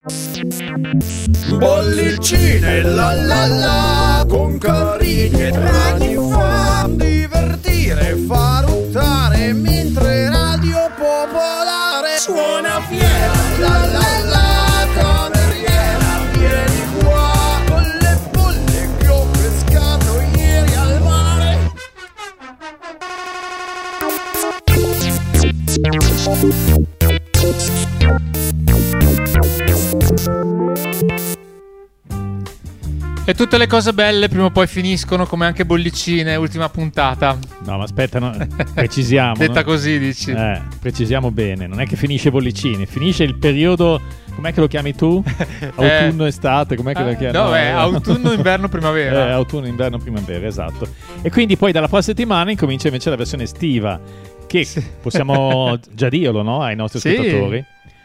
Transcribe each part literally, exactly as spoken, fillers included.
Bollicine la la la, con carini e draghi fa divertire, fa ruttare, mentre Radio Popolare suona fiera. La la la, cameriera, vieni qua, con le bolle che ho pescato ieri al mare. E tutte le cose belle prima o poi finiscono, come anche Bollicine, ultima puntata. No, ma aspetta, no, precisiamo. Detta no? così, dici? Eh, precisiamo bene. Non è che finisce Bollicine, finisce il periodo. Com'è che lo chiami tu? Autunno, eh, estate, com'è che lo chiami? No, no è autunno, inverno, primavera. Eh, autunno, inverno, primavera, esatto. E quindi poi dalla prossima settimana incomincia invece la versione estiva, che sì. possiamo già dirlo, no? Ai nostri sì. ascoltatori.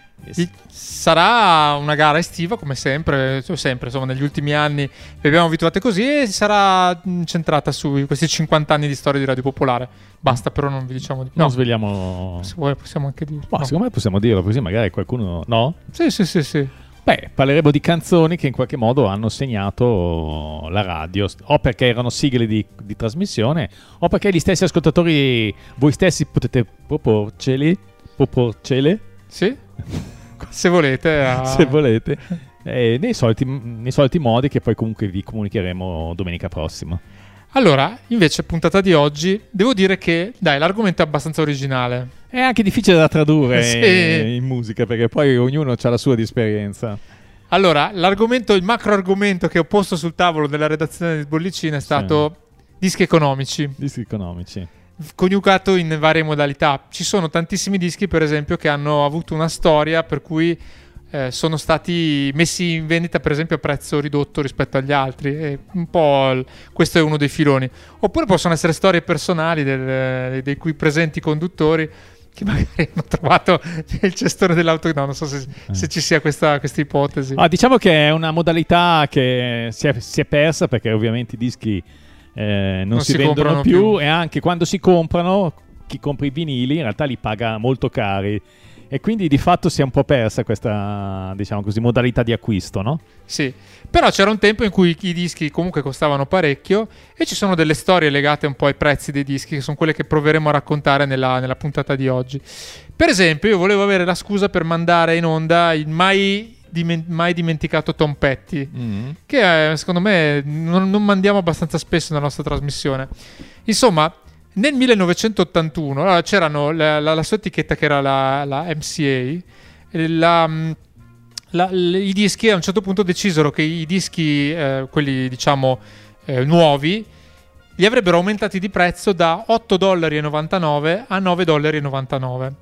Sarà una gara estiva come sempre, sempre insomma negli ultimi anni vi abbiamo abituate così, e sarà centrata su questi cinquanta anni di storia di Radio Popolare. Basta, però non vi diciamo di più. Non no. svegliamo. Se vuoi possiamo anche dirlo. Ma no. Secondo me possiamo dirlo, così magari qualcuno. No? Sì, sì, sì, sì. Beh, parleremo di canzoni che in qualche modo hanno segnato la radio, o perché erano sigle di, di trasmissione, o perché gli stessi ascoltatori, voi stessi potete proporceli, proporcele? Sì, se volete. A... se volete. Eh, nei, soliti, nei soliti modi che poi comunque vi comunicheremo domenica prossima. Allora, invece, puntata di oggi, devo dire che, dai, l'argomento è abbastanza originale. È anche difficile da tradurre sì. in musica, perché poi ognuno ha la sua di esperienza. Allora, l'argomento, il macro argomento che ho posto sul tavolo della redazione di Bollicine è stato sì. dischi economici. Dischi economici. Coniugato in varie modalità. Ci sono tantissimi dischi, per esempio, che hanno avuto una storia per cui eh, sono stati messi in vendita, per esempio, a prezzo ridotto rispetto agli altri. E un po' il, questo è uno dei filoni. Oppure possono essere storie personali del, dei cui presenti conduttori che magari hanno trovato il cestone dell'auto. No, non so se, eh. se ci sia questa, questa ipotesi. Ah, diciamo che è una modalità che si è, si è persa, perché ovviamente i dischi Eh, non, non si, si vendono più, più e anche quando si comprano, chi compra i vinili in realtà li paga molto cari, e quindi di fatto si è un po' persa questa, diciamo così, modalità di acquisto, no? Sì, però c'era un tempo in cui i dischi comunque costavano parecchio, e ci sono delle storie legate un po' ai prezzi dei dischi, che sono quelle che proveremo a raccontare nella, nella puntata di oggi. Per esempio, io volevo avere la scusa per mandare in onda il mai mai dimenticato Tom Petty, mm-hmm. che eh, secondo me non, non mandiamo abbastanza spesso nella nostra trasmissione. Insomma, nel millenovecentottantuno allora, c'erano la, la, la sua etichetta, che era la, la M C A, la, la, la, i dischi a un certo punto decisero che i dischi eh, quelli diciamo eh, nuovi li avrebbero aumentati di prezzo da otto dollari e novantanove a nove dollari e novantanove.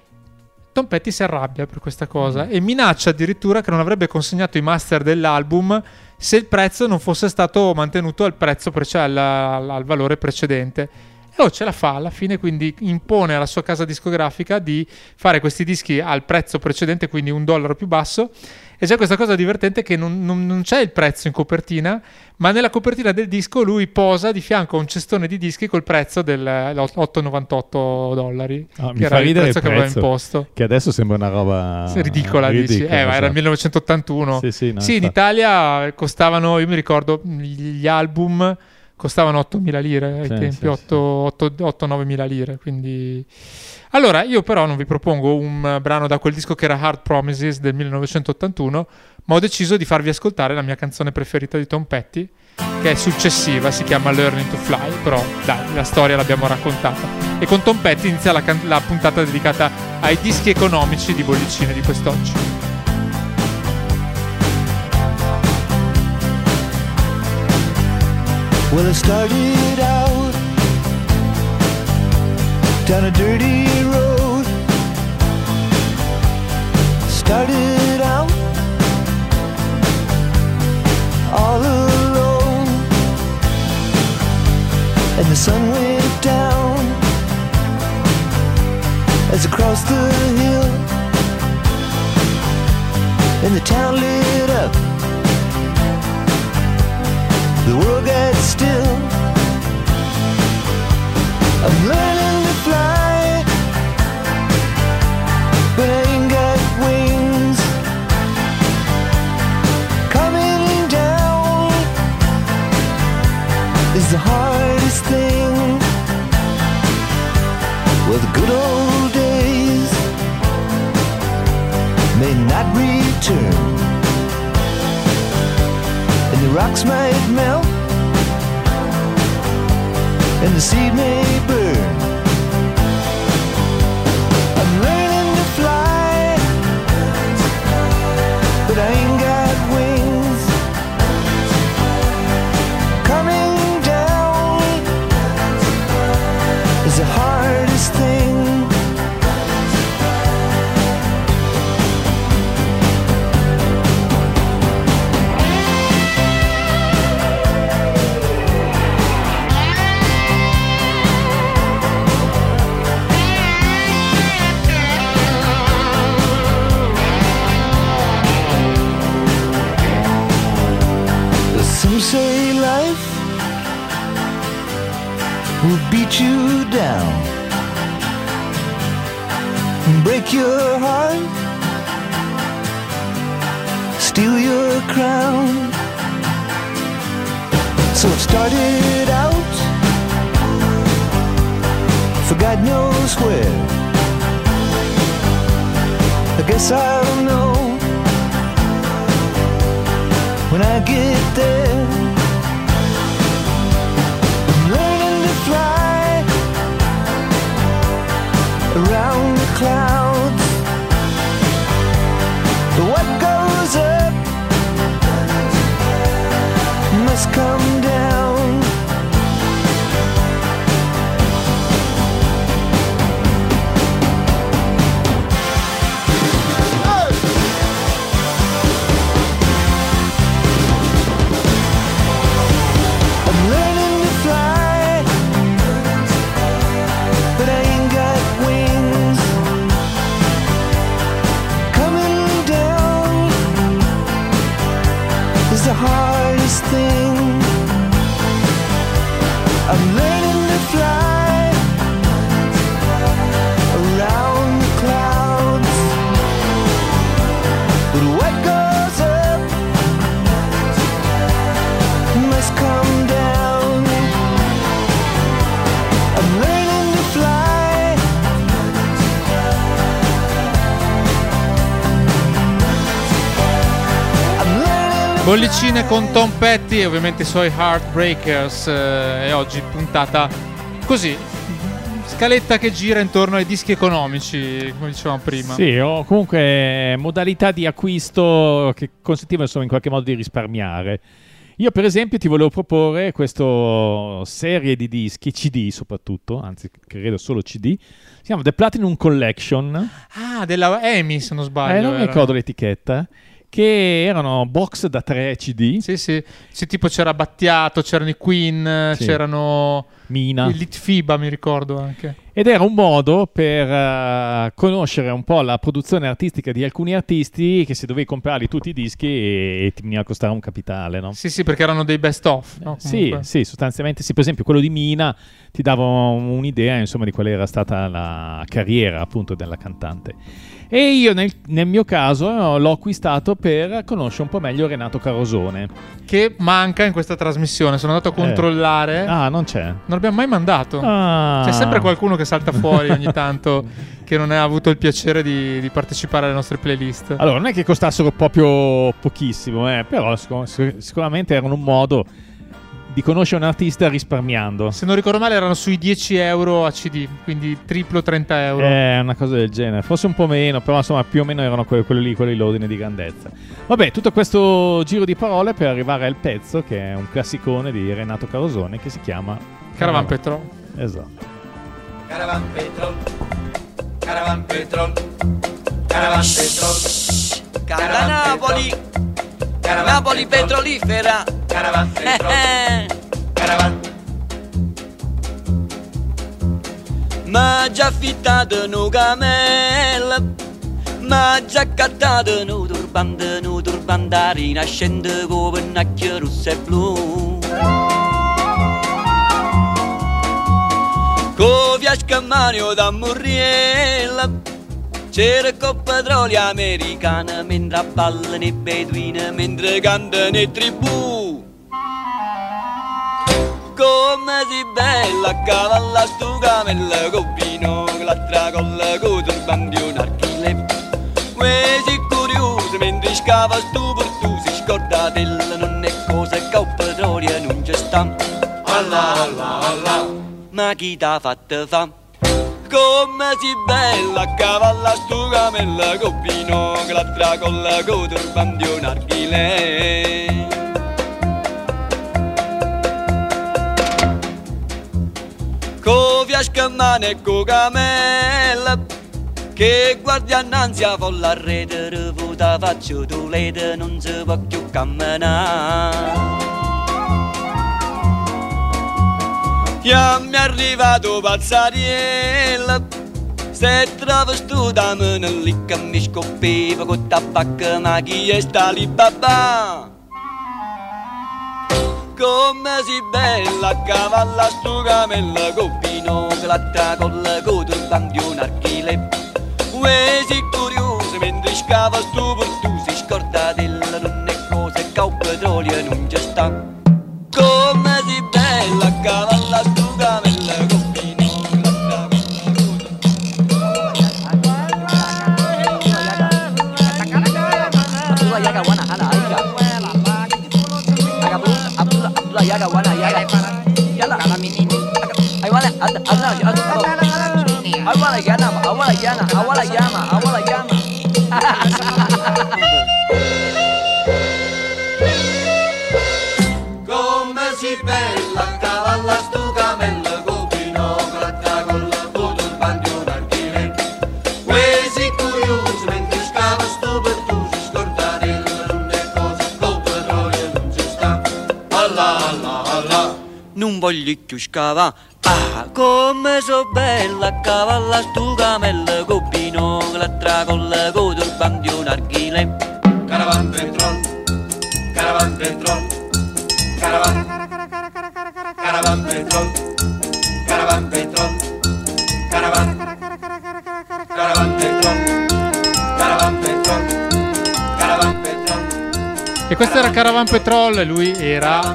Tom Petty si arrabbia per questa cosa mm. e minaccia addirittura che non avrebbe consegnato i master dell'album se il prezzo non fosse stato mantenuto al prezzo prece- al, al, al valore precedente. E oh, ce la fa alla fine, quindi impone alla sua casa discografica di fare questi dischi al prezzo precedente, quindi un dollaro più basso. E c'è questa cosa divertente che non, non, non c'è il prezzo in copertina, ma nella copertina del disco lui posa di fianco a un cestone di dischi col prezzo del otto virgola novantotto dollari, oh, che era il prezzo che aveva imposto. Che adesso sembra una roba ridicola, dici. Eh, ma era il millenovecentottantuno. Sì, sì, no, sì in Italia costavano, io mi ricordo, gli album costavano ottomila lire ai sì, tempi, sì, otto novemila lire, quindi... Allora, io però non vi propongo un brano da quel disco che era Hard Promises del millenovecentottantuno, ma ho deciso di farvi ascoltare la mia canzone preferita di Tom Petty, che è successiva, si chiama Learning to Fly, però dai, la storia l'abbiamo raccontata. E con Tom Petty inizia la, can- la puntata dedicata ai dischi economici di Bollicine di quest'oggi. Well, I started out down a dirty road. Started out all alone, and the sun went down as I crossed the hill, and the town lit up. The world got still. I'm learning to fly, but I ain't got wings. is the hardest thing. Well, the good old days may not return, and the rocks might melt, and the sea may burn. I'm learning to fly, but I ain't got wings. Coming down is the hardest thing. Some say life will beat you down, break your heart, steal your crown. So it started out for God knows where. I guess I'll know when I get there. I'm learning to fly around the clouds. What goes up must come down. The hardest thing. I'm learning to fly around the clouds, but what goes up must come down. I'm learning to fly. I'm learning. Bollicine con Tom Petty e ovviamente i suoi Heartbreakers, eh, e oggi puntata così, scaletta che gira intorno ai dischi economici, come dicevamo prima. Sì, o comunque modalità di acquisto che consentivano insomma in qualche modo di risparmiare. Io per esempio ti volevo proporre questa serie di dischi, C D soprattutto, anzi credo solo C D, si chiama The Platinum Collection. Ah, della EMI se non sbaglio. Eh, non mi ricordo l'etichetta. Che erano box da tre C D. Sì, sì. Sì, tipo c'era Battiato, c'erano i Queen, sì. c'erano Mina. il Litfiba, mi ricordo anche. Ed era un modo per uh, conoscere un po' la produzione artistica di alcuni artisti che se dovevi comprarli tutti i dischi e, e ti veniva a costare un capitale, no? Sì, sì, perché erano dei best of, no? Sì, sì, sostanzialmente sì. Per esempio quello di Mina ti dava un'idea insomma di qual era stata la carriera appunto della cantante. E io nel, nel mio caso l'ho acquistato per conoscere un po' meglio Renato Carosone, che manca in questa trasmissione. Sono andato a controllare. Eh. Ah, non c'è. Non l'abbiamo mai mandato. Ah. C'è sempre qualcuno che salta fuori ogni tanto che non ha avuto il piacere di, di partecipare alle nostre playlist. Allora, non è che costassero proprio pochissimo, eh, però sic- sicuramente erano un modo di conoscere un artista risparmiando. Se non ricordo male erano sui dieci euro a C D, quindi triplo trenta euro. Eh, una cosa del genere, forse un po' meno, però insomma più o meno erano que- quelli lì, quelli l'ordine di grandezza. Vabbè, tutto questo giro di parole per arrivare al pezzo che è un classicone di Renato Carosone che si chiama Caravan Petrol. Esatto. Caravan Petrol, Caravan Petrol, Caravan Petrol, Da Napoli, Napoli petrolifera. Caravan Petrol, Caravan. Ma già affittato un camel, ma già accattato un turbante, un turbante rinascente con pennacchio rosso e blu. Con fiasca in mano da Murriella, c'era con petrolio americana, mentre ballano i beduini, mentre cantano i tribù. Con Come si bella a cavalla stu camella con vino, che l'altra colla con turbante un archile. Uè si curioso mentre scava stu portu, si scorda della non è cosa che il petrolio non c'è sta. Allah, Allah, Allah, ma chi t'ha fatto fa? Come si bella a cavalla stu camella con vino, che l'altra colla con turbante un archile. Co fiascamane e co camella, che guardia annanzi a folla rete, revuta faccio tu lede, non si può più camminare. Io mi è arrivato pazzariella, se travestuta me ne lì che mi scoppiva con tabacco, ma chi è sta lì babà? Come si bella a cavalla stu camella con vino, che l'altra colla con turbante un archile. Uè si curioso mentre scava stu portu, si scorda della non è cosa che il petrolio non c'è sta. Come si bella a cavalla stu camella con vino, che l'altra yaga wana yaga yala I wanna I wanna yana I wanna yana I wanna yama I wanna yama Come si bella a cavalla stu camella con vino, che l'altra colla con turbante un archile. Uè si curioso mentre scava stu portu, si scorda della non è cosa che il petrolio non c'è sta. Allah, Allah, Allah, non voglio più scava. Ah, come so bella a cavalla stu camella con vino, che l'altra colla con turbante un archile. Caravan petrol, caravan petrol, caravan, caravan petrol, caravan petrol, caravan, caravan petrol, caravan petrol, caravan petrol. E questo era Caravan Petrol e lui era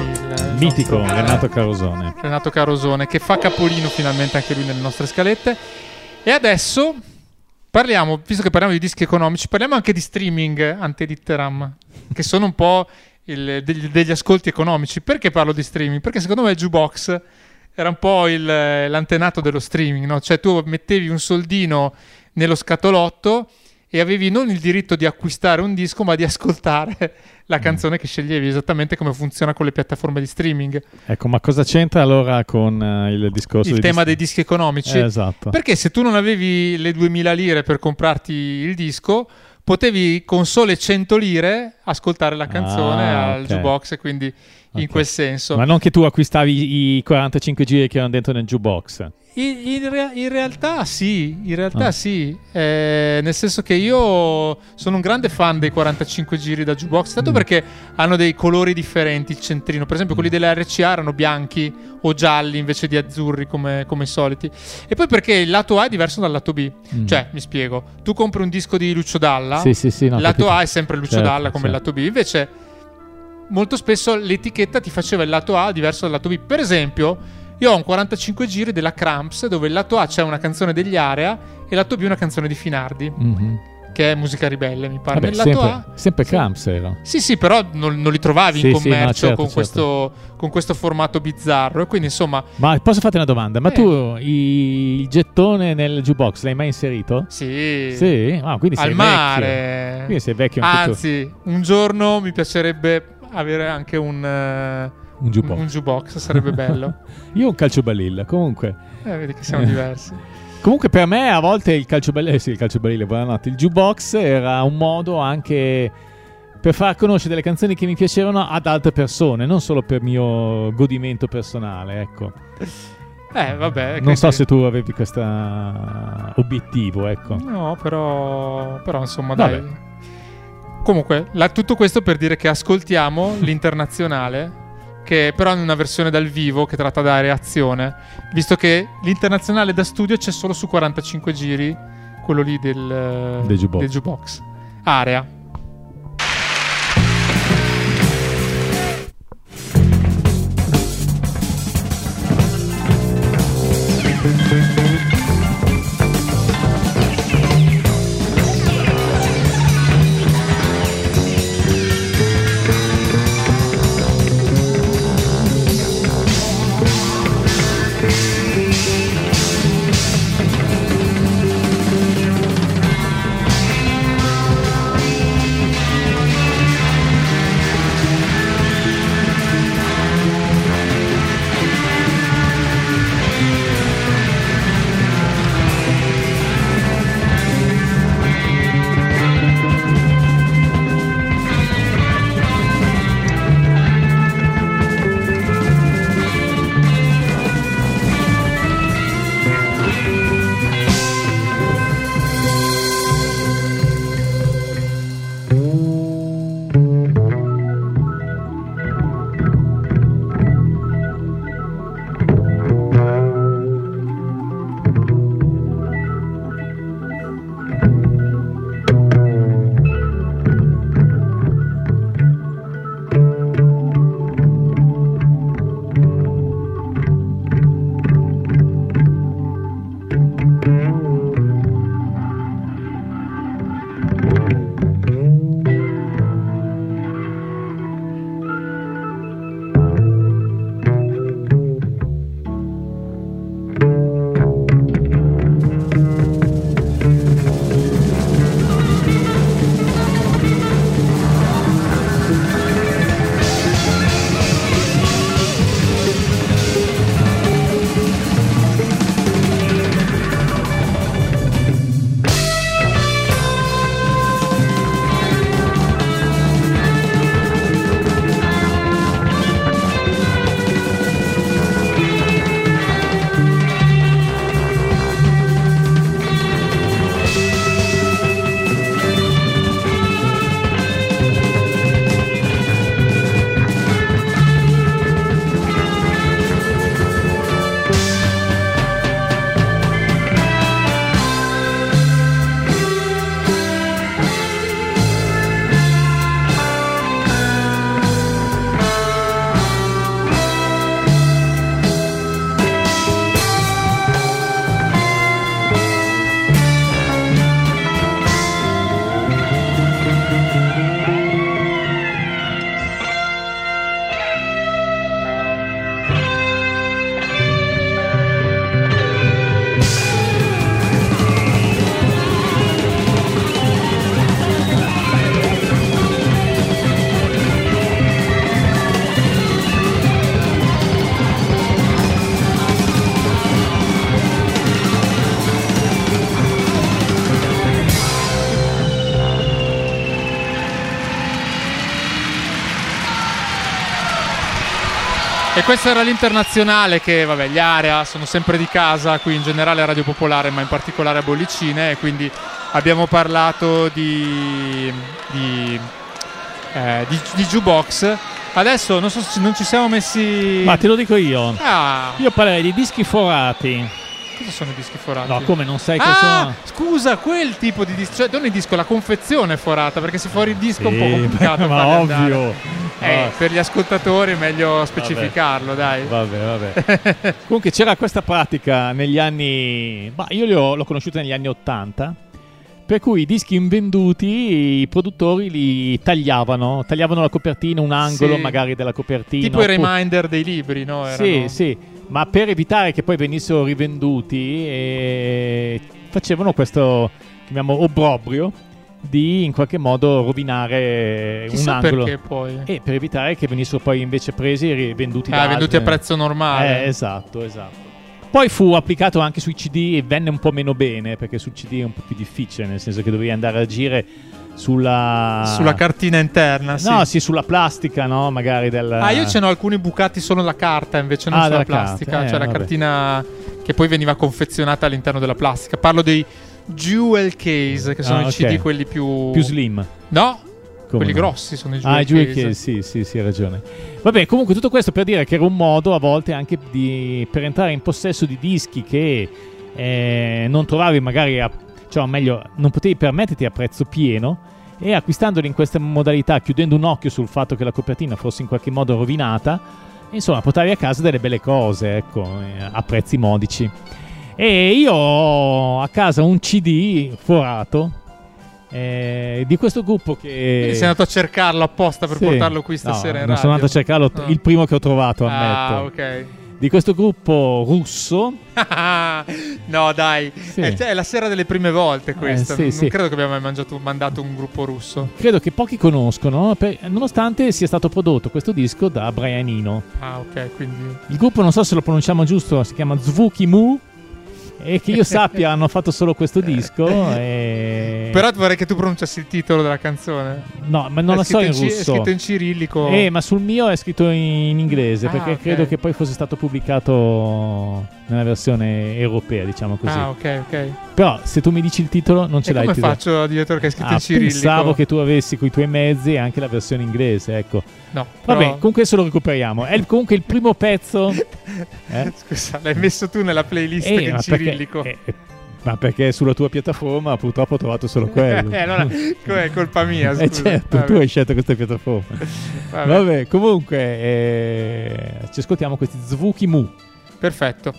il Mitico nostro- Renato Carosone. Renato Carosone, che fa capolino finalmente anche lui nelle nostre scalette. E adesso parliamo, visto che parliamo di dischi economici, parliamo anche di streaming ante litteram, che sono un po' il- degli, degli ascolti economici. Perché parlo di streaming? Perché secondo me il jukebox era un po' il- l'antenato dello streaming, no? Cioè tu mettevi un soldino nello scatolotto e avevi non il diritto di acquistare un disco, ma di ascoltare la canzone che sceglievi, esattamente come funziona con le piattaforme di streaming. Ecco, ma cosa c'entra allora con eh, il discorso Il dei tema dis- dei dischi economici. Eh, esatto. Perché se tu non avevi le duemila lire per comprarti il disco, potevi con sole cento lire ascoltare la canzone Ah, al ok. jukebox, e quindi in Ok. quel senso. Ma non che tu acquistavi i quarantacinque giri che erano dentro nel jukebox. In, in rea- in realtà sì, in realtà Ah. sì, eh, nel senso che io sono un grande fan dei quarantacinque giri da jukebox, tanto Mm. perché hanno dei colori differenti, il centrino, per esempio quelli dell'R C A erano bianchi o gialli invece di azzurri come, come i soliti, e poi perché il lato A è diverso dal lato B, Mm. cioè mi spiego, tu compri un disco di Lucio Dalla, Sì, sì, sì, no, il lato capito. A è sempre Lucio Certo, Dalla come il certo. lato B, invece molto spesso l'etichetta ti faceva il lato A diverso dal lato B. Per esempio io ho un quarantacinque giri della Cramps dove il lato A c'è una canzone degli Area e il lato B una canzone di Finardi, Mhm. che è Musica Ribelle, mi pare. Vabbè, Nel lato sempre, A sempre sì. Cramps era. Sì, sì, però non, non li trovavi Sì, in sì, no, commercio certo, con, certo. Questo, con questo formato bizzarro. E quindi, insomma, Ma posso farti una domanda? Ma Eh. tu i- il gettone nel jukebox l'hai mai inserito? sì, Sì? Ah, quindi sei al vecchio. mare. Quindi sei vecchio anche tu. Anzi, un giorno mi piacerebbe avere anche un, eh, Un jukebox. un jukebox, sarebbe bello. Io ho un calciobalilla, comunque. Eh, vedi che siamo diversi. Comunque per me a volte il calciobalilla, eh sì, il calciobalilla, buonanotte, il jukebox era un modo anche per far conoscere delle canzoni che mi piacevano ad altre persone, non solo per mio godimento personale, ecco. Eh, vabbè. Non quindi- so se tu avevi questo obiettivo, ecco. No, però, però insomma, Vabbè. dai. Comunque, la- tutto questo per dire che ascoltiamo l'Internazionale, che però in una versione dal vivo che tratta da reazione, visto che l'Internazionale da studio c'è solo su quarantacinque giri, quello lì del, Del jukebox. del jukebox. Area. E questo era l'Internazionale, che vabbè, gli Area sono sempre di casa qui in generale a Radio Popolare, ma in particolare a Bollicine, e quindi abbiamo parlato di di, eh, di, di jukebox. Adesso non so se non ci siamo messi. Ma te lo dico io. Ah. Io parlerei di dischi forati. Cosa sono i dischi forati? No, come non sai ah, cosa sono? Scusa, quel tipo di disco, cioè non il disco, la confezione forata, perché se fuori il disco è un po' Sì, complicato. ma farli ovvio. andare. Eh, Ah. per gli ascoltatori è meglio specificarlo, dai. Vabbè, vabbè. Comunque c'era questa pratica negli anni. Ma io li ho, l'ho conosciuta negli anni ottanta. Per cui i dischi invenduti, i produttori li tagliavano, tagliavano la copertina, un angolo Sì. magari della copertina. Tipo i oppu- reminder dei libri, no? Sì, Erano- sì, ma per evitare che poi venissero rivenduti, eh, facevano questo, chiamiamo, obbrobrio di in qualche modo rovinare Chissà un angolo. perché poi. E per evitare che venissero poi invece presi e rivenduti Ah, da venduti a altri. prezzo normale. Eh, esatto, esatto. Poi fu applicato anche sui C D e venne un po' meno bene, perché sul C D è un po' più difficile, nel senso che dovevi andare a agire sulla Sulla cartina interna, sì. No, sì, sulla plastica, no, magari del Ah, io ce n'ho alcuni bucati solo la carta, invece non Ah, sulla della plastica, carta, eh, cioè la vabbè. cartina che poi veniva confezionata all'interno della plastica. Parlo dei jewel case, che sono Ah, i ok. C D quelli più più slim. No, Come quelli no? grossi sono i jewel Ah, i jewel case. case, sì, sì, sì, hai ragione. Vabbè, comunque tutto questo per dire che era un modo a volte anche di, per entrare in possesso di dischi che eh, non trovavi magari, a, cioè o meglio, non potevi permetterti a prezzo pieno, e acquistandoli in questa modalità, chiudendo un occhio sul fatto che la copertina fosse in qualche modo rovinata, insomma, portavi a casa delle belle cose, ecco, eh, a prezzi modici. E io ho a casa un C D forato eh, di questo gruppo che Quindi sei andato a cercarlo apposta per Sì. portarlo qui stasera No, in non sono radio. andato a cercarlo, No. il primo che ho trovato, Ah, ammetto. ok. Di questo gruppo russo. No, dai, Sì. è, è la sera delle prime volte questa. Eh, sì, non sì. credo che abbiamo mai mangiato, mandato un gruppo russo. Credo che pochi conoscono, per- nonostante sia stato prodotto questo disco da Brian Eno. Ah, ok, quindi Il gruppo, non so se lo pronunciamo giusto, si chiama Zvuki Mu. E che io sappia hanno fatto solo questo disco. E... Però vorrei che tu pronunciassi il titolo della canzone. No, ma non È la so scritto in ci- russo. È scritto in cirillico. Eh, ma sul mio è scritto in inglese, Ah, perché ok. credo che poi fosse stato pubblicato nella versione europea, diciamo così. Ah, ok, ok. Però se tu mi dici il titolo non ce E l'hai come il titolo. faccio a dire che è scritto Ah, in cirillico? pensavo che tu avessi coi tuoi mezzi anche la versione inglese, ecco. No, Vabbè, però- comunque adesso lo recuperiamo. È il- comunque il primo pezzo. Eh? Scusa, l'hai messo tu nella playlist Eh, che è ma in perché- cirillico. eh, eh, ma perché sulla tua piattaforma purtroppo ho trovato solo quello. Eh, allora, com'è colpa mia, scusa. Eh certo, Vabbè. tu hai scelto questa piattaforma. Vabbè. Vabbè, comunque eh, ci ascoltiamo questi Zvuki Mu. Perfetto.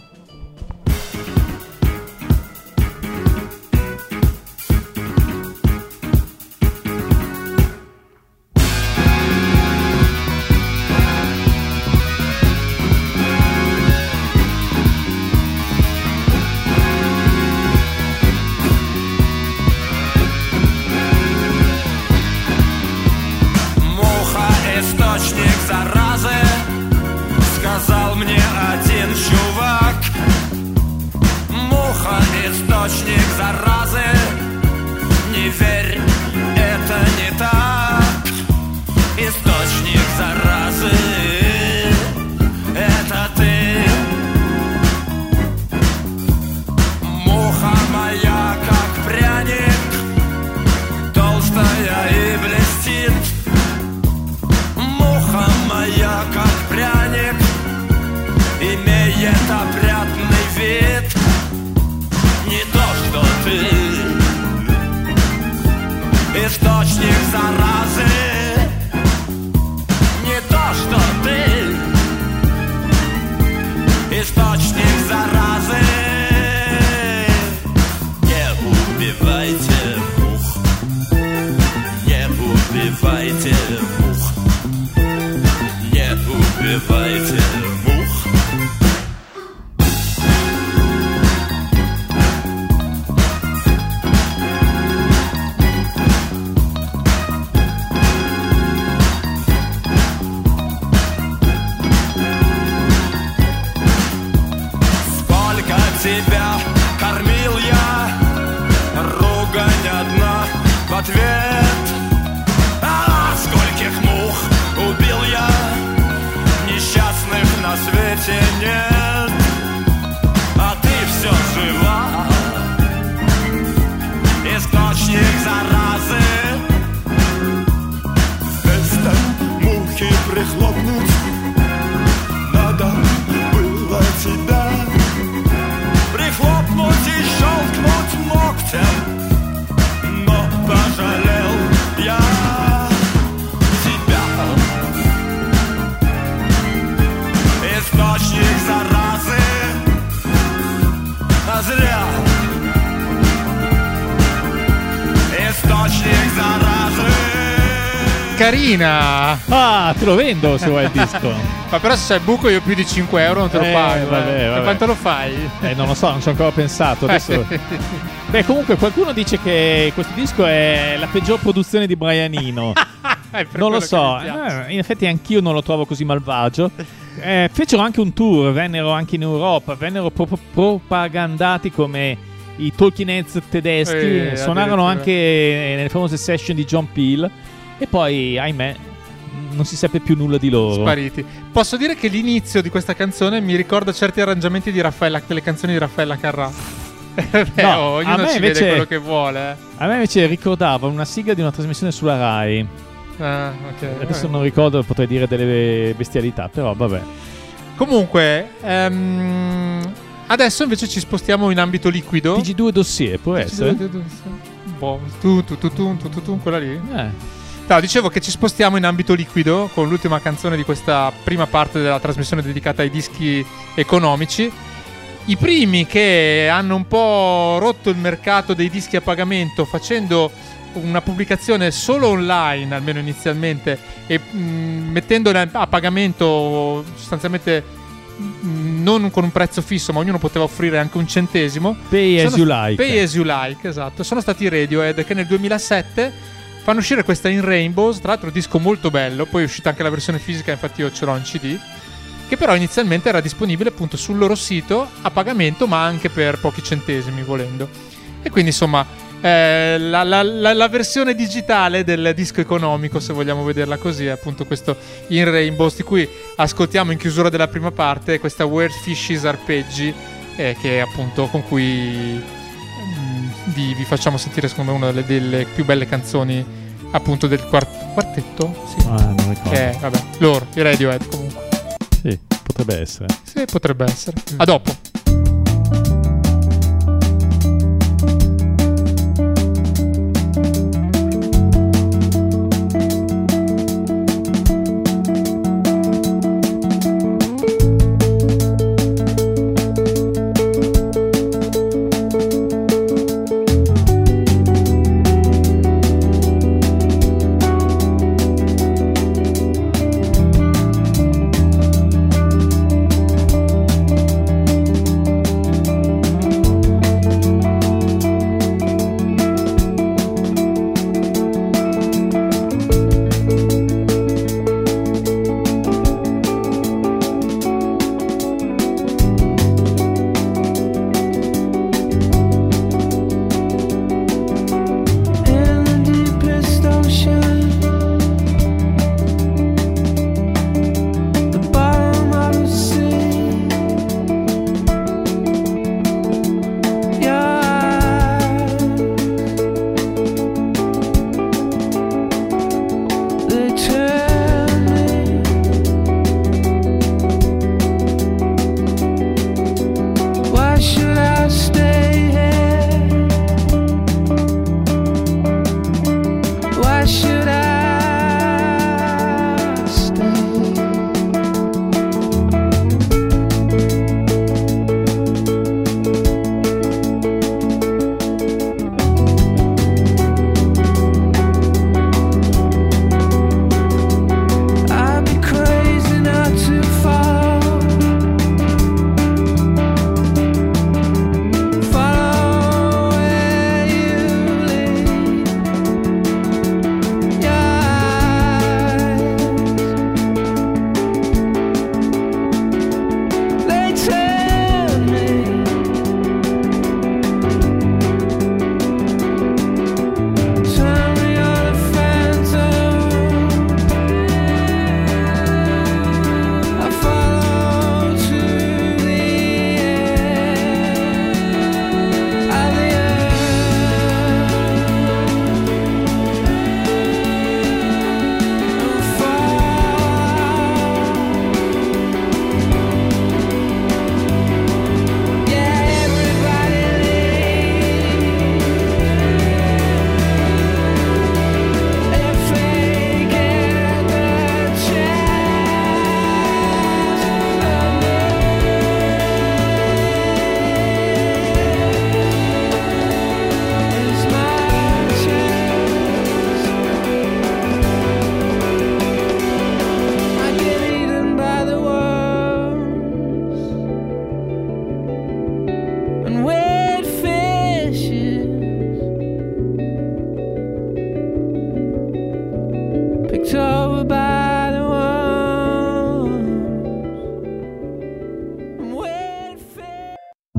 Муха — источник заразы, сказал мне один чувак. Муха — источник заразы, не верь, это не так. Источник заразы — это ты. Муха моя, как пряник, толстая и блестит. Муха моя, как пряник, имеет опрятный вид. Не то, что ты, источник заразы. Не то, что ты, источник заразы. Не убивайте мух, не убивайте мух. Не убивайте мух. Сколько тебя кормил я, ругань одна в ответ. А скольких мух убил я, несчастных carina. Ah, te lo vendo se vuoi il disco. Ma però se c'è il buco io più di cinque euro non te lo Eh, pago. vabbè, eh. vabbè. E quanto lo fai? Eh, non lo so, non ci ho ancora pensato. Adesso... Beh, comunque qualcuno dice che questo disco è la peggior produzione di Brian Eno. È per Non lo quello so, che mi piace. eh, in effetti anch'io non lo trovo così malvagio. Eh, fecero anche un tour, vennero anche in Europa, vennero proprio propagandati come i Talking Heads tedeschi, Eh, suonarono addirittura. anche nelle famose session di John Peel e poi, ahimè, non si seppe più nulla di loro. Spariti. Posso dire che l'inizio di questa canzone mi ricorda certi arrangiamenti di Raffaella, delle canzoni di Raffaella Carrà. Eh, beh, No, oh, a ognuno me ci invece- vede quello che vuole. eh. A me invece ricordava una sigla di una trasmissione sulla Rai. Ah, ok. Adesso vabbè. non ricordo, potrei dire delle bestialità, però vabbè. Comunque, ehm, adesso invece ci spostiamo in ambito liquido. T G due Dossier, può essere? Boh, tu, tu, tu, tu, tu, tu, tu, quella lì. Eh. No, dicevo che ci spostiamo in ambito liquido con l'ultima canzone di questa prima parte della trasmissione dedicata ai dischi economici. I primi che hanno un po' rotto il mercato dei dischi a pagamento facendo una pubblicazione solo online, almeno inizialmente, e mh, mettendola a pagamento sostanzialmente mh, non con un prezzo fisso, ma ognuno poteva offrire anche un centesimo. Pay as Sono- you like. Pay as you like, esatto. Sono stati i Radiohead che nel duemilasette fanno uscire questa In Rainbows, tra l'altro un disco molto bello, poi è uscita anche la versione fisica, infatti io ce l'ho in C D, che però inizialmente era disponibile appunto sul loro sito a pagamento, ma anche per pochi centesimi volendo. E quindi insomma eh, la, la- la- la versione digitale del disco economico, se vogliamo vederla così, è appunto questo In Rainbows, di cui ascoltiamo in chiusura della prima parte questa Where Fishes Arpeggi, eh, che è appunto con cui mm, vi, vi facciamo sentire secondo me una delle, delle più belle canzoni appunto del quart- quartetto. Sì. Ah, non ricordo. Eh, vabbè, loro, i Radiohead comunque. Sì, potrebbe essere. Sì, potrebbe essere. A dopo. Thank picked over by the worms. I'm waiting for-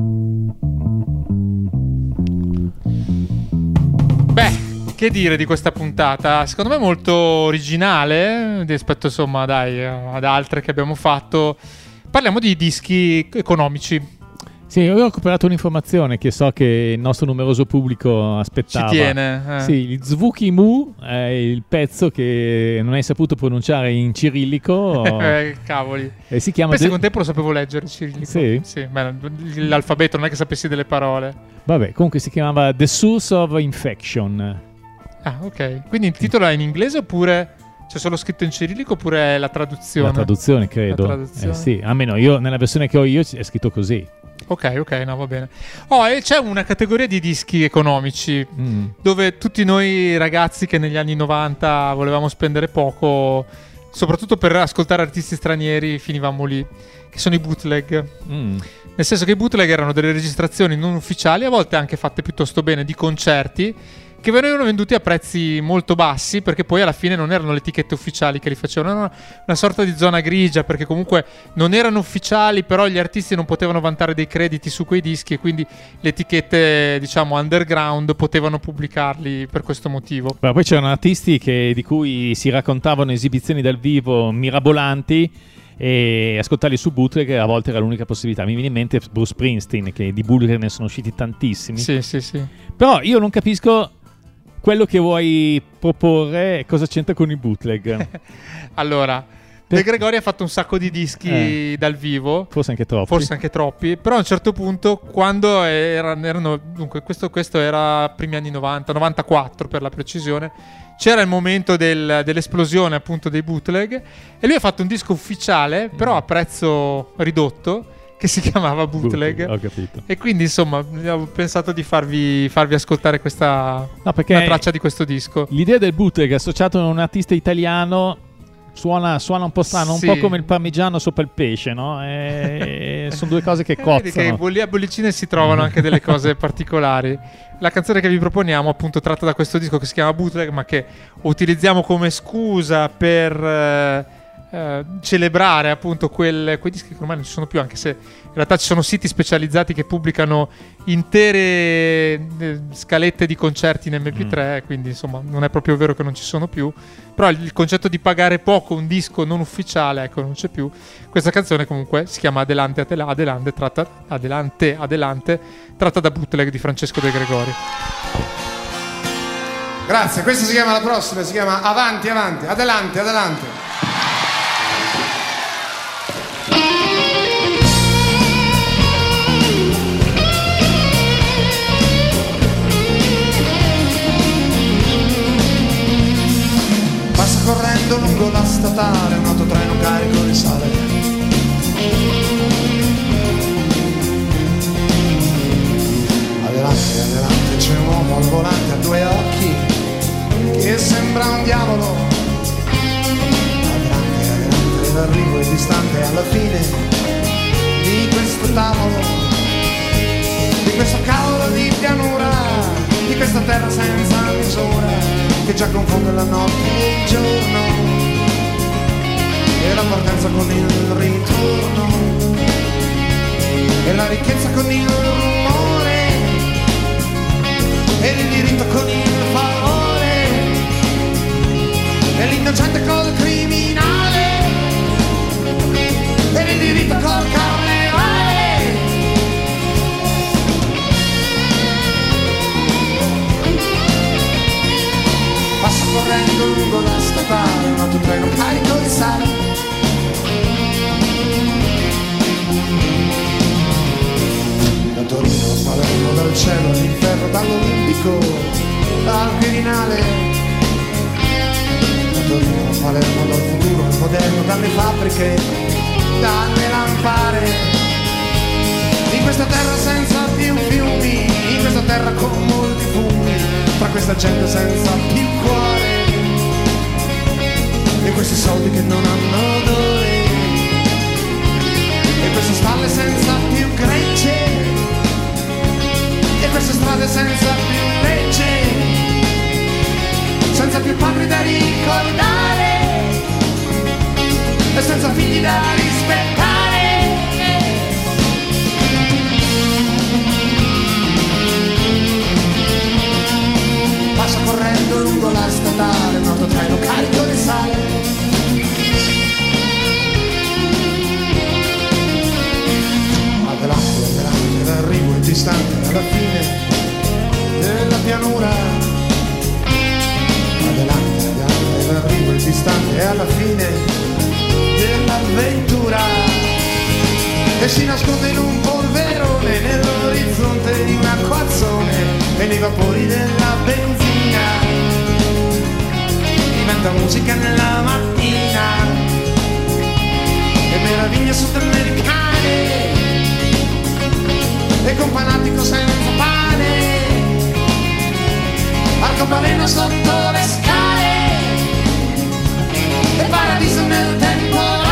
Beh, che dire di questa puntata? Secondo me molto originale rispetto, insomma, dai, ad altre che abbiamo fatto. Parliamo di dischi economici. Sì, io ho recuperato un'informazione che so che il nostro numeroso pubblico aspettava. Ci tiene. Eh. Sì, il Zvuki Mu è il pezzo che non hai saputo pronunciare in cirillico. eh, cavoli. E si chiama... Penso The... che un tempo lo sapevo leggere, cirillico. Sì? Sì, beh, l'alfabeto non è che sapessi delle parole. Vabbè, comunque si chiamava The Source of Infection. Ah, ok. Quindi il titolo è in inglese oppure... C'è solo scritto in cirillico oppure è la traduzione? La traduzione, credo. La traduzione. Eh, sì, almeno io, nella versione che ho io, è scritto così. Ok, ok, no, va bene. Oh, e c'è una categoria di dischi economici Mm. dove tutti noi ragazzi che negli anni novanta volevamo spendere poco, soprattutto per ascoltare artisti stranieri, finivamo lì, che sono i bootleg. Mm. Nel senso che i bootleg erano delle registrazioni non ufficiali, a volte anche fatte piuttosto bene, di concerti, che venivano venduti a prezzi molto bassi, perché poi alla fine non erano le etichette ufficiali che li facevano, erano una sorta di zona grigia, perché comunque non erano ufficiali, però gli artisti non potevano vantare dei crediti su quei dischi e quindi le etichette, diciamo, underground potevano pubblicarli per questo motivo. Ma poi c'erano artisti che, di cui si raccontavano esibizioni dal vivo mirabolanti, e ascoltarli su bootleg a volte era l'unica possibilità. Mi viene in mente Bruce Springsteen, che di bootleg ne sono usciti tantissimi. Sì, sì, sì. Però io non capisco quello che vuoi proporre, cosa c'entra con i bootleg. Allora, De Gregori ha fatto un sacco di dischi Eh. dal vivo, Forse anche troppo. forse anche troppi, però a un certo punto, quando erano, erano dunque questo, questo era primi anni novanta, novantaquattro per la precisione, c'era il momento del- dell'esplosione appunto dei bootleg, e lui ha fatto un disco ufficiale però a prezzo ridotto, che si chiamava Bootleg. Ho capito. E quindi insomma ho pensato di farvi, farvi ascoltare questa No, perché una traccia di questo disco. l'idea del bootleg associato a un artista italiano suona, suona un po' strano, Sì. un po' come il parmigiano sopra il pesce, no? E... sono due cose che Eh, vedi che cozzano. bolli- a bollicine si trovano anche delle cose particolari. La canzone che vi proponiamo, appunto, tratta da questo disco che si chiama Bootleg, ma che utilizziamo come scusa per eh, eh, celebrare appunto quel- quei dischi che ormai non ci sono più, anche se in realtà ci sono siti specializzati che pubblicano intere eh, scalette di concerti in M P tre, quindi insomma non è proprio vero che non ci sono più. Però il, il concetto di pagare poco un disco non ufficiale, ecco, non c'è più. Questa canzone comunque si chiama Adelante Adela- Adelante, tratta, Adelante Adelante, tratta da Bootleg di Francesco De Gregori. Grazie, questa si chiama la prossima, si chiama Avanti, Avanti, Adelante, Adelante. Passa correndo lungo la statale, un autotreno carico di sale. Adelante, adelante, c'è un uomo al volante a due occhi che sembra un diavolo. Adelante, adelante, l'arrivo è distante alla fine di questo tavolo, di questo cavolo di pianura, di questa terra senza misura, che già confonde la notte e il giorno, e la partenza con il ritorno, e la ricchezza con il rumore, e il diritto con il favore, e l'innocente col criminale, e il diritto col carnevale. Passa correndo lungo la statale, un autotreno carico di sale. Da Torino a Palermo, dal cielo all'inferno, dall'Olimpico al Quirinale. Da Torino a Palermo, dal futuro al moderno, dalle fabbriche, dalle lampare. In questa terra senza più fiumi, in questa terra con molti fumi, tra questa gente senza più cuore, e questi soldi che non hanno odore, e queste stalle senza più gregge, e queste strade senza più legge, senza più padri da ricordare, alla fine dell'avventura e si nasconde in un polverone nell'orizzonte di un acquazzone e nei vapori della benzina diventa musica nella mattina e meraviglia sudamericane e con fanatico senza pane arcobaleno sotto le scale e paradiso nel temporale.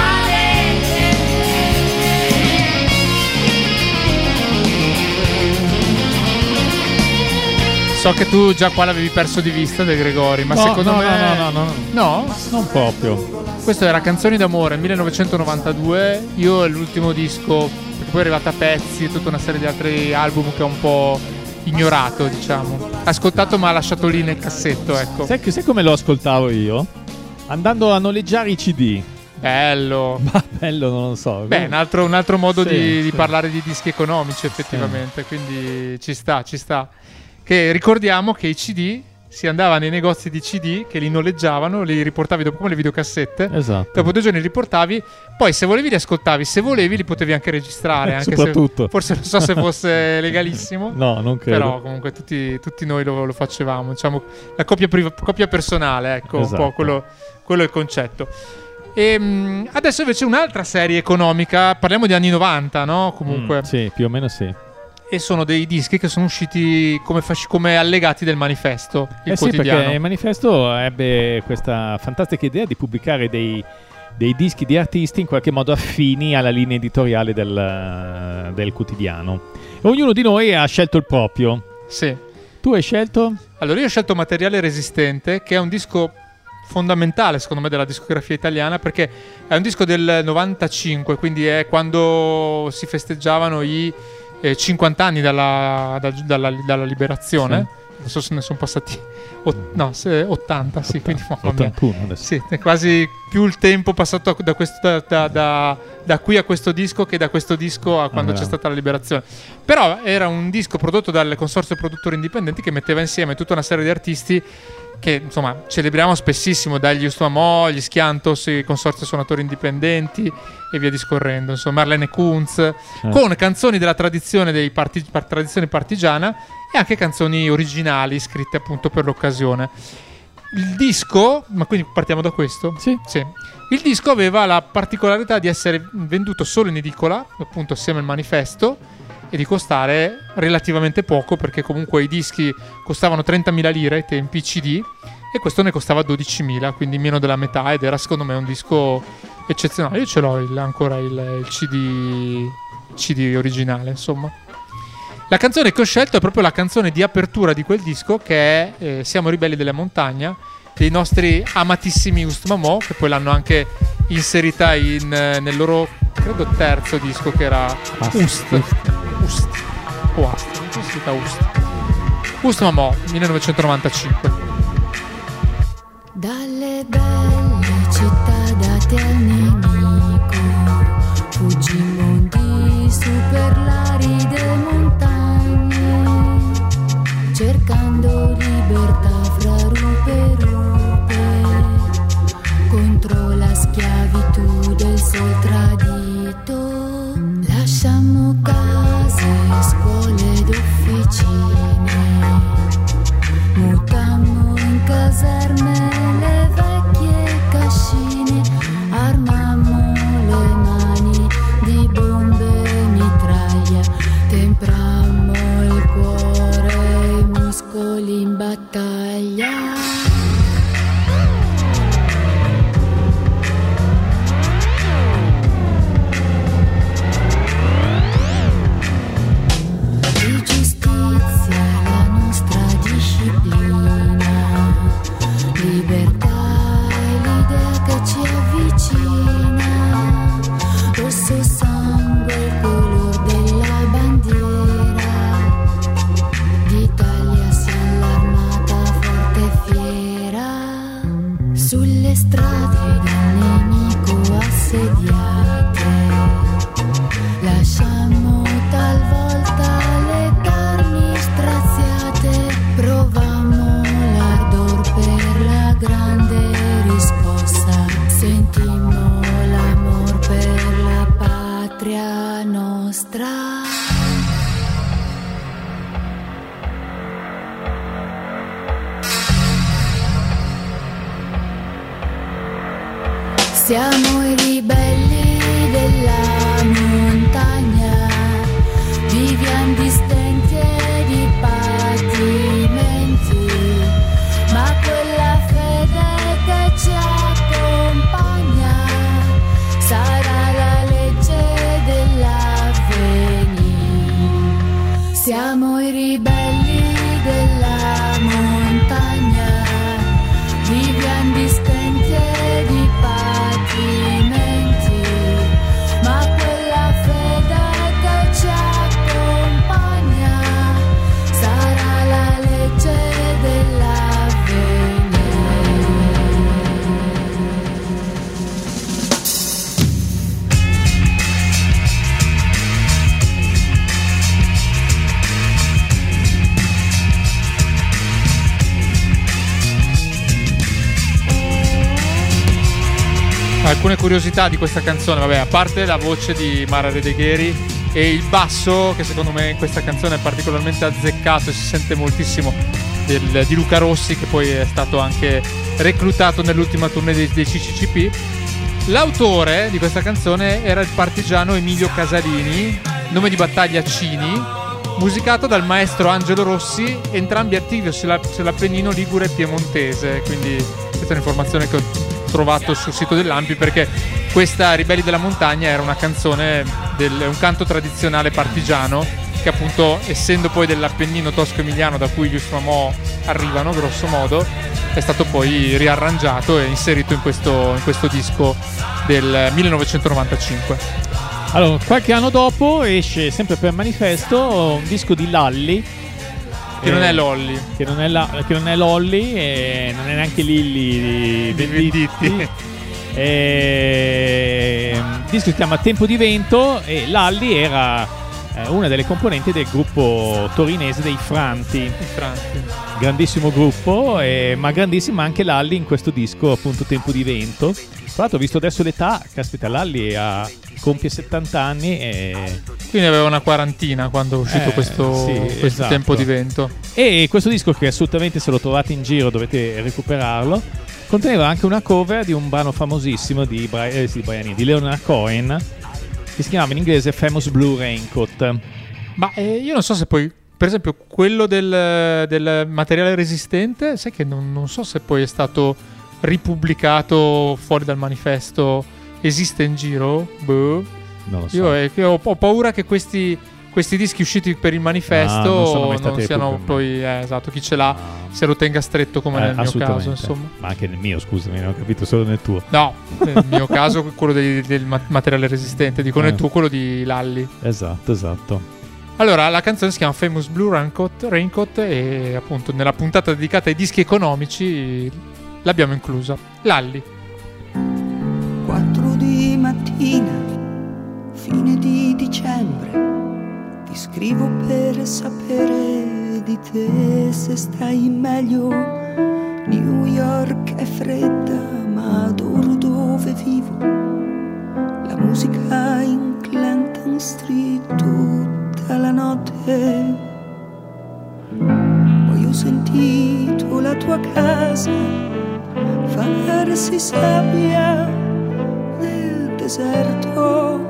So che tu già qua l'avevi perso di vista De Gregori, ma no, secondo no, me no, no, no, no, no? Non proprio. Questo era Canzoni d'amore millenovecentonovantadue. Io è l'ultimo disco, perché poi è arrivata Pezzi e tutta una serie di altri album che ho un po' ignorato, diciamo. Ascoltato ma lasciato lì nel cassetto, ecco. Sai, sai come lo ascoltavo io? Andando a noleggiare i C D. Bello. Ma bello, non lo so. Beh, un altro, un altro modo sì, di, sì. di parlare di dischi economici, effettivamente. Sì. Quindi ci sta, ci sta. Che ricordiamo che i C D si andava nei negozi di C D che li noleggiavano, li riportavi dopo come le videocassette. Esatto. Dopo due giorni li riportavi, poi se volevi li ascoltavi, se volevi li potevi anche registrare. Anche soprattutto. Se, forse non so se fosse legalissimo. No, non credo. Però comunque tutti, tutti noi lo, lo facevamo. Diciamo la coppia, priva, coppia personale, ecco, esatto. Un po' quello, quello è il concetto. E mh, adesso invece un'altra serie economica, parliamo di anni novanta, no? Comunque. Mm, sì, più o meno sì. E sono dei dischi che sono usciti come, fasci- come allegati del Manifesto, il eh sì, quotidiano. Perché il Manifesto ebbe questa fantastica idea di pubblicare dei, dei dischi di artisti in qualche modo affini alla linea editoriale del, del quotidiano. E ognuno di noi ha scelto il proprio. Sì. Tu hai scelto? Allora io ho scelto Materiale Resistente, che è un disco fondamentale secondo me della discografia italiana, perché è un disco del novantacinque, quindi è quando si festeggiavano i Eh, cinquanta anni dalla, da, dalla, dalla liberazione. Sì. Adesso se ne sono passati ot- no, se, ottanta, sì, quindi ottantuno adesso. Sì, è quasi più il tempo passato da, questo, da, da, da, da qui a questo disco che da questo disco a quando ah, c'è stata la liberazione. Però era un disco prodotto dal Consorzio Produttori Indipendenti che metteva insieme tutta una serie di artisti che insomma celebriamo spessissimo, dagli Ustamò, gli Schiantos, i Consorzi Suonatori Indipendenti e via discorrendo, insomma Marlene Kunz, eh. con canzoni della tradizione dei parti- par- tradizione partigiana e anche canzoni originali scritte appunto per l'occasione. Il disco, ma quindi partiamo da questo? Sì. Sì. Il disco aveva la particolarità di essere venduto solo in edicola, appunto assieme al Manifesto, e di costare relativamente poco, perché comunque i dischi costavano trentamila lire ai tempi C D e questo ne costava dodicimila, quindi meno della metà, ed era secondo me un disco eccezionale. Io ce l'ho il, ancora il, il C D C D originale, insomma. La canzone che ho scelto è proprio la canzone di apertura di quel disco, che è eh, Siamo ribelli della montagna, dei nostri amatissimi Ustmamò, che poi l'hanno anche inserita in, nel loro, credo, terzo disco, che era Ust Ust o Ast, come si chiama Ust? Ustmamò, millenovecentonovantacinque. Dalle belle città date al nemico fuggimmo di su per l'aride montagne, cercando libertà fra rupe e rupe, contro la schiavitù del sol tradito. Lasciamo case, scuole ed officine, mutammo in caserme le vecchie cascine, armammo le mani di bombe e mitraglia, temprammo il cuore e i muscoli in battaglia. Siamo i ribelli della montagna, viviamo di stenti e di patimenti, ma quella fede che ci accompagna sarà la legge dell'avvenire. Siamo i ribelli della montagna, viviamo di stenti e di patimenti, ma quella fede che ci accompagna sarà la legge dell'avvenire. Alcune curiosità di questa canzone, vabbè, a parte la voce di Mara Redegheri e il basso che secondo me in questa canzone è particolarmente azzeccato e si sente moltissimo del, di Luca Rossi, che poi è stato anche reclutato nell'ultima tournée dei, dei C C C P. L'autore di questa canzone era il partigiano Emilio Casalini, nome di battaglia Cini, musicato dal maestro Angelo Rossi, entrambi attivi sull'Appennino ligure e piemontese, quindi questa è un'informazione che ho trovato sul sito dell'Ampi, perché questa Ribelli della Montagna era una canzone del, un canto tradizionale partigiano che appunto, essendo poi dell'Appennino tosco-emiliano da cui gli Usmamò arrivano grosso modo, è stato poi riarrangiato e inserito in questo, in questo disco del millenovecentonovantacinque. Allora, qualche anno dopo esce sempre per Manifesto un disco di Lalli, che eh, non è Lolli, che non è, la, che non è Lolli e non è neanche Lilli di Venditti. E, il disco si chiama Tempo di Vento e Lalli era eh, una delle componenti del gruppo torinese dei Franti. I Franti. Grandissimo gruppo, eh, ma grandissima anche Lalli in questo disco, appunto Tempo di Vento. Tra l'altro, visto adesso l'età, caspita, Lalli ha, compie settanta anni e... quindi aveva una quarantina quando è uscito eh, questo, sì, questo esatto. Tempo di Vento. E questo disco, che assolutamente, se lo trovate in giro dovete recuperarlo, conteneva anche una cover di un brano famosissimo di, Bri- eh, sì, Brian, di Leonard Cohen, che si chiamava in inglese Famous Blue Raincoat. Ma eh, io non so se poi, per esempio, quello del, del materiale resistente, sai che non, non so se poi è stato ripubblicato fuori dal Manifesto, esiste in giro? Boh. Non lo so. Io eh, ho, ho paura che questi, questi dischi usciti per il Manifesto ah, non, sono mai non siano poi, eh, esatto, chi ce l'ha no. se lo tenga stretto come eh, nel mio caso, insomma. Ma anche nel mio, scusami, non ho capito, solo nel tuo. No, nel mio caso quello dei, del materiale resistente, dico eh. nel tuo quello di Lalli. Esatto, esatto. Allora, la canzone si chiama Famous Blue Raincoat, Raincoat e appunto nella puntata dedicata ai dischi economici l'abbiamo inclusa. Lalli. Quattro di mattina, fine di dicembre, ti scrivo per sapere di te, se stai meglio. New York è fredda, ma adoro dove vivo. La musica in Clinton Street tutta la notte. Poi ho sentito la tua casa farsi sabbia nel deserto.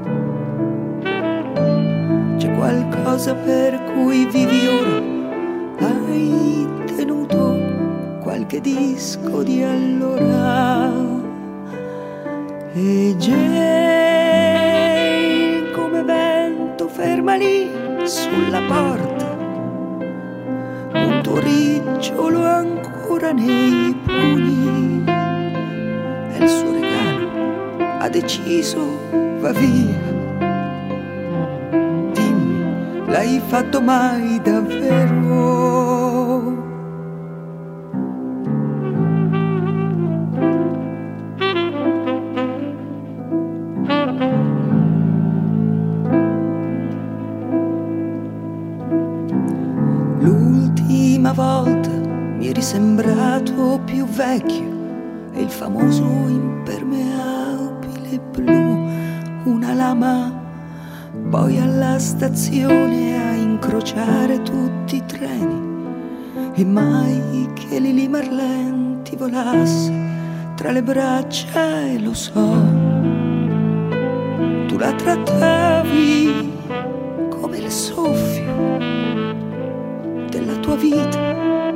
C'è qualcosa per cui vivi ora, hai tenuto qualche disco di allora. E Jane come vento ferma lì sulla porta, un tuo ricciolo ancora nei pugni, è il suo regalo, ha deciso, va via. Dimmi, l'hai fatto mai davvero? L'ultima volta mi eri sembrato più vecchio e il famoso impermeabile blu, una lama, poi alla stazione a incrociare tutti i treni, e mai che Lili Marlene ti volasse tra le braccia e lo so, tu la trattavi come il soffio della tua vita.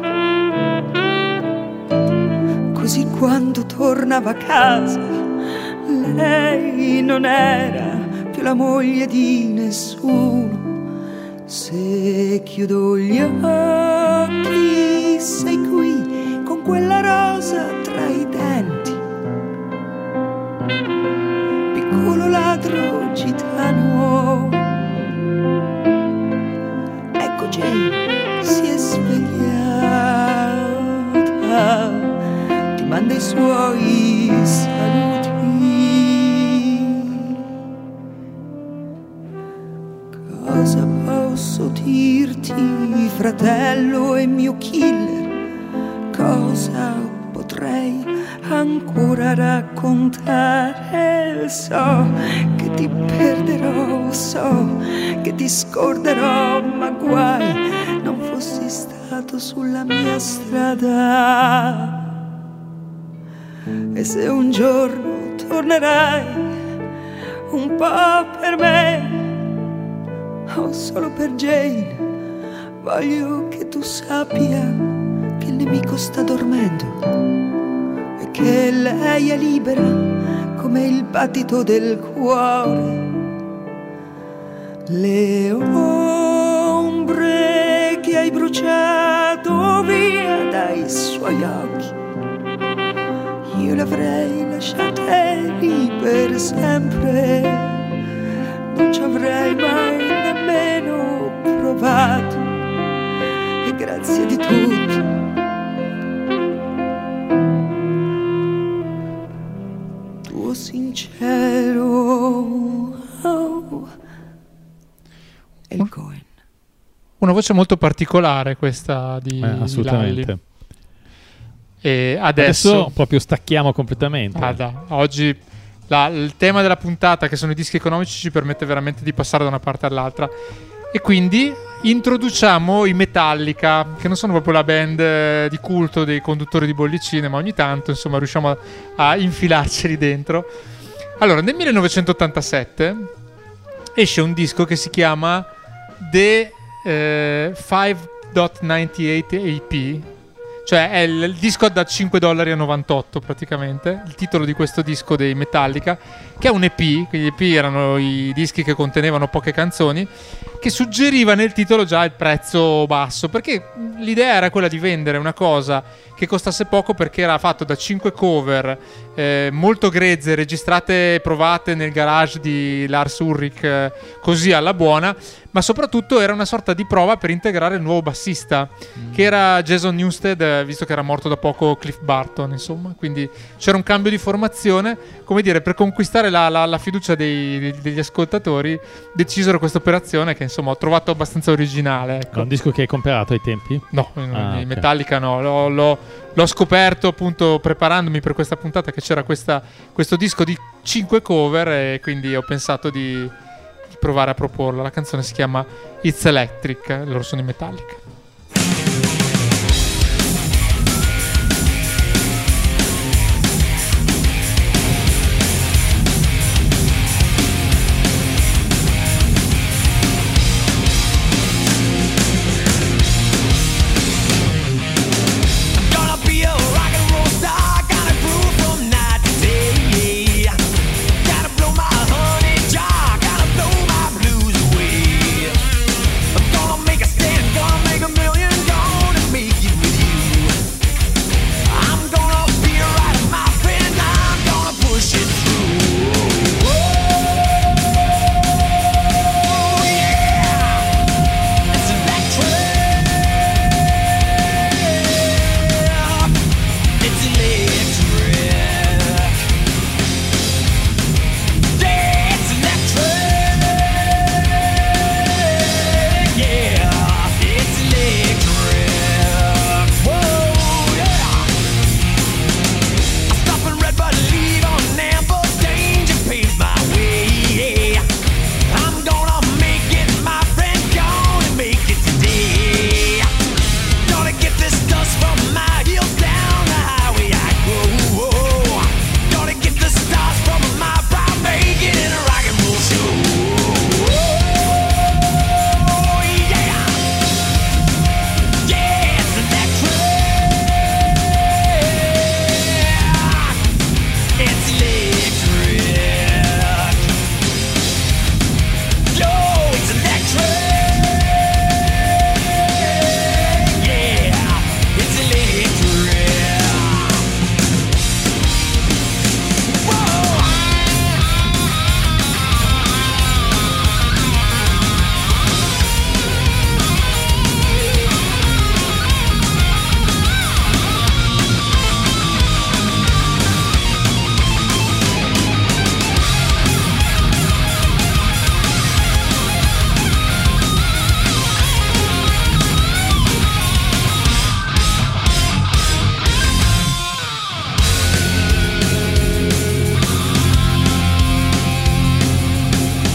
Così quando tornava a casa lei non era più la moglie di nessuno. Se chiudo gli occhi sei qui con quella rosa tra i denti, piccolo ladro gitano. Ecco Jane si è svegliata, ti manda i suoi saluti. Cosa posso dirti, fratello e mio killer? Cosa potrei ancora raccontare? So che ti perderò, so che ti scorderò, ma guai non fossi stato sulla mia strada. E se un giorno tornerai un po' per me o solo per Jane, voglio che tu sappia che il nemico sta dormendo e che lei è libera come il battito del cuore. Le ombre che hai bruciato via dai suoi occhi, io le avrei lasciate lì per sempre, non ci avrei mai nemmeno provato. E grazie di tutto, tuo sincero oh, El Cohen. Una voce molto particolare questa di, eh, assolutamente. Di Lalli. E adesso, adesso proprio stacchiamo completamente. Ah, da, oggi la, il tema della puntata, che sono i dischi economici, ci permette veramente di passare da una parte all'altra. E quindi introduciamo i Metallica, che non sono proprio la band eh, di culto dei conduttori di bollicine, ma ogni tanto insomma riusciamo a, a infilarceli dentro. Allora, nel millenovecentottantasette esce un disco che si chiama The eh, cinque virgola novantotto A P, cioè è il, il disco da cinque virgola novantotto dollari praticamente, il titolo di questo disco dei Metallica, che è un E P, quindi gli E P erano i dischi che contenevano poche canzoni, che suggeriva nel titolo già il prezzo basso, perché l'idea era quella di vendere una cosa che costasse poco, perché era fatto da cinque cover eh, molto grezze, registrate e provate nel garage di Lars Ulrich, eh, così alla buona, ma soprattutto era una sorta di prova per integrare il nuovo bassista, mm. che era Jason Newsted, visto che era morto da poco Cliff Burton, insomma, quindi c'era un cambio di formazione, come dire, per conquistare la, la, la fiducia dei, degli ascoltatori decisero questa operazione, che insomma ho trovato abbastanza originale, ecco. È un disco che hai comprato ai tempi? No, ah, i okay. Metallica no, l'ho, l'ho, l'ho scoperto appunto preparandomi per questa puntata, che c'era questa, questo disco di cinque cover, e quindi ho pensato di provare a proporla. La canzone si chiama It's Electric, loro sono i Metallica. Make a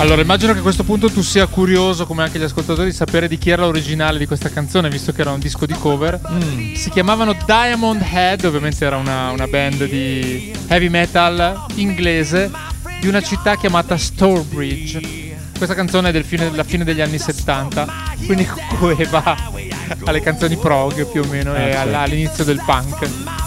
Allora, immagino che a questo punto tu sia curioso, come anche gli ascoltatori, di sapere di chi era l'originale di questa canzone, visto che era un disco di cover. Mm. Si chiamavano Diamond Head, ovviamente era una, una band di heavy metal inglese di una città chiamata Stourbridge. Questa canzone è del fine, della fine degli anni settanta, quindi coeva alle canzoni prog più o meno, eh, e sì. all'inizio del punk.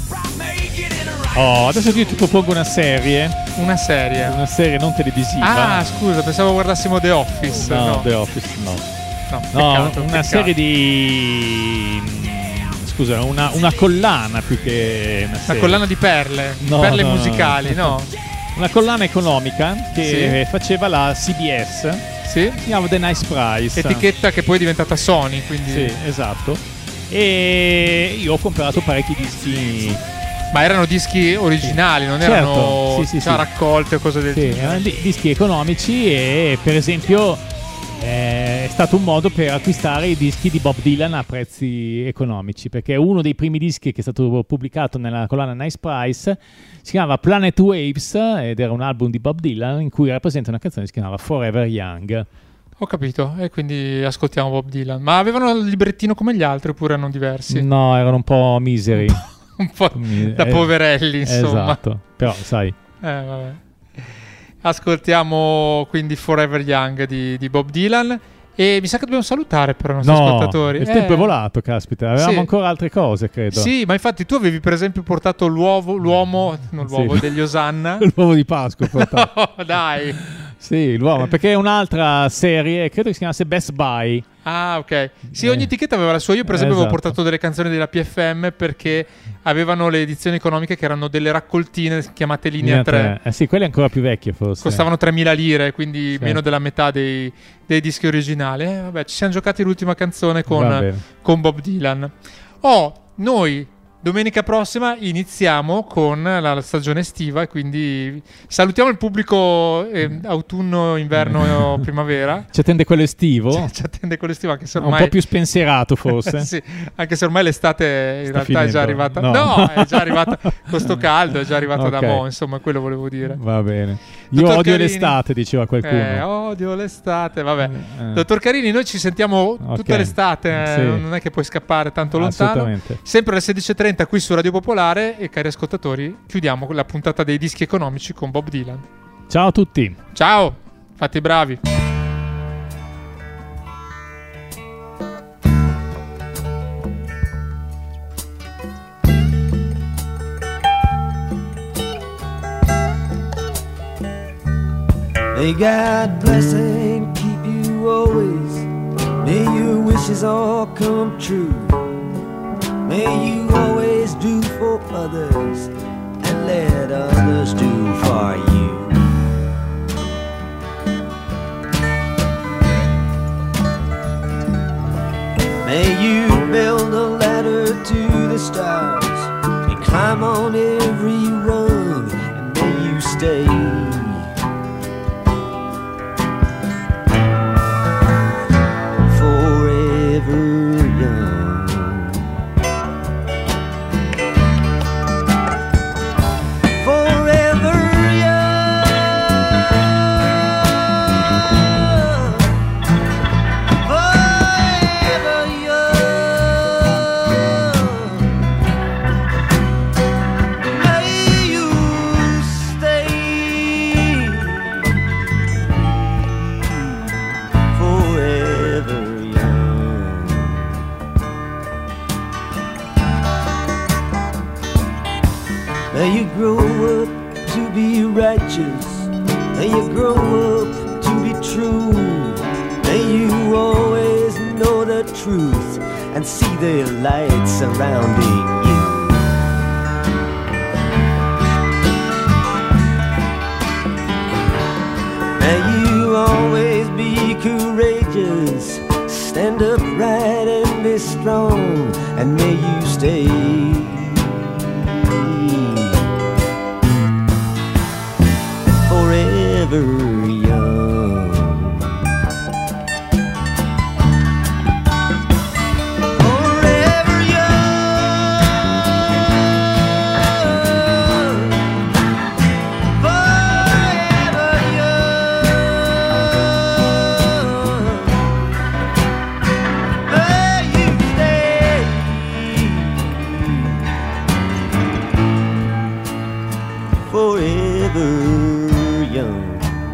Oh, adesso io ti propongo una serie. Una serie? Una serie non televisiva. Ah, scusa, pensavo guardassimo The Office. No, no. The Office no. No, no peccato, una peccato. serie di... Scusa, una, una collana più che una serie. Una collana di perle, no, perle no, musicali, no. no? Una collana economica che sì. faceva la C B S. Sì. Si chiamava The Nice Price. Etichetta che poi è diventata Sony, quindi... Sì, esatto. E io ho comprato parecchi dischi. Ma erano dischi originali, non certo. erano sì, sì, già sì. raccolte o cose del sì, genere? Erano di- dischi economici e per esempio eh, è stato un modo per acquistare i dischi di Bob Dylan a prezzi economici, perché uno dei primi dischi che è stato pubblicato nella collana Nice Price si chiamava Planet Waves ed era un album di Bob Dylan in cui rappresenta una canzone che si chiamava Forever Young. Ho capito, e quindi ascoltiamo Bob Dylan. Ma avevano il librettino come gli altri oppure erano diversi? No, erano un po' miseri. Un po' da eh, poverelli, insomma. Esatto, però sai. Eh, vabbè. Ascoltiamo quindi Forever Young di, di Bob Dylan. E mi sa che dobbiamo salutare però i nostri no, ascoltatori. Il eh. tempo è volato, caspita. Avevamo Sì. ancora altre cose, credo. Sì, ma infatti tu avevi per esempio portato l'uovo, l'uomo, non l'uovo, Sì. degli Osanna. L'uovo di Pasqua ho portato. No, dai. Sì, l'uomo, perché è un'altra serie, credo che si chiamasse Best Buy. Ah, ok. Sì, ogni Eh. etichetta aveva la sua. Io per esempio Esatto. avevo portato delle canzoni della P F M perché avevano le edizioni economiche che erano delle raccoltine chiamate Linea tre. Eh sì, quelle ancora più vecchie forse. Costavano tremila lire, quindi Sì. meno della metà dei, dei dischi originali. Eh, vabbè, ci siamo giocati l'ultima canzone Va con, bene. con Bob Dylan. Oh, noi domenica prossima iniziamo con la stagione estiva e quindi salutiamo il pubblico eh, autunno, inverno e primavera. Ci attende quello estivo? Ci, ci attende quello estivo, anche se Un ormai... po' più spensierato forse. Sì, anche se ormai l'estate in Sta realtà finendo. è già arrivata. No. No, è già arrivata con sto caldo, è già arrivata Ok. da mo', insomma, quello volevo dire. Va bene. Io Dottor odio Carini. l'estate, diceva qualcuno. Eh, odio l'estate, vabbè. Eh. Dottor Carini, noi ci sentiamo Ok. tutta l'estate, eh, Sì. non è che puoi scappare tanto lontano. Assolutamente. Sempre alle sedici e trenta qui su Radio Popolare e cari ascoltatori, chiudiamo la puntata dei dischi economici con Bob Dylan. Ciao a tutti. Ciao, fate i bravi. May God bless and keep you always. May your wishes all come true. May you always do for others and let others do for you. May you build a ladder to the stars and climb on every rung, and may you stay forever young. Forever young. Forever young. May you stay forever young. May you grow up to be righteous. May you grow up to be true. May you always know the truth and see the light surrounding you. May you always be courageous, stand upright and be strong, and may you stay forever young. Forever young. Forever young. forever young.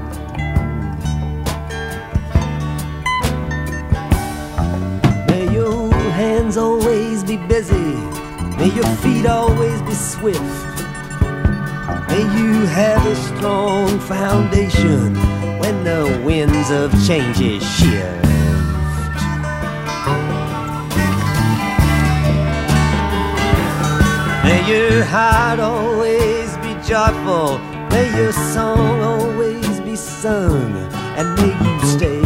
May your hands always be busy, may your feet always be swift, may you have a strong foundation when the winds of change shift. May your heart always be joyful, may your song always be sung, and may you stay